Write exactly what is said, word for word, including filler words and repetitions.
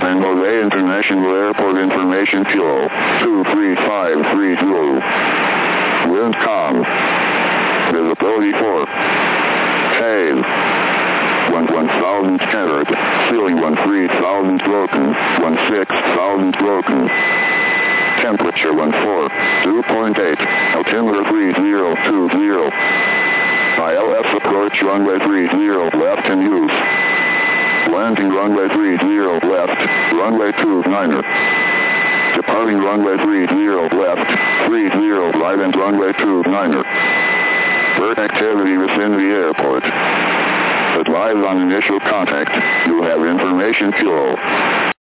San Jose International Airport information fuel, two three five three zero. Wind calm. Visibility four. Haze. one one thousand scattered. Ceiling one three thousand broken. one six thousand broken. Temperature one four. two point eight. Altimeter three zero two zero. I L S approach runway three zero left in use. Landing runway three zero left, runway two niner. Departing runway three zero left, three zero right and runway two niner. Bird activity within the airport. Advise on initial contact. You have information fuel.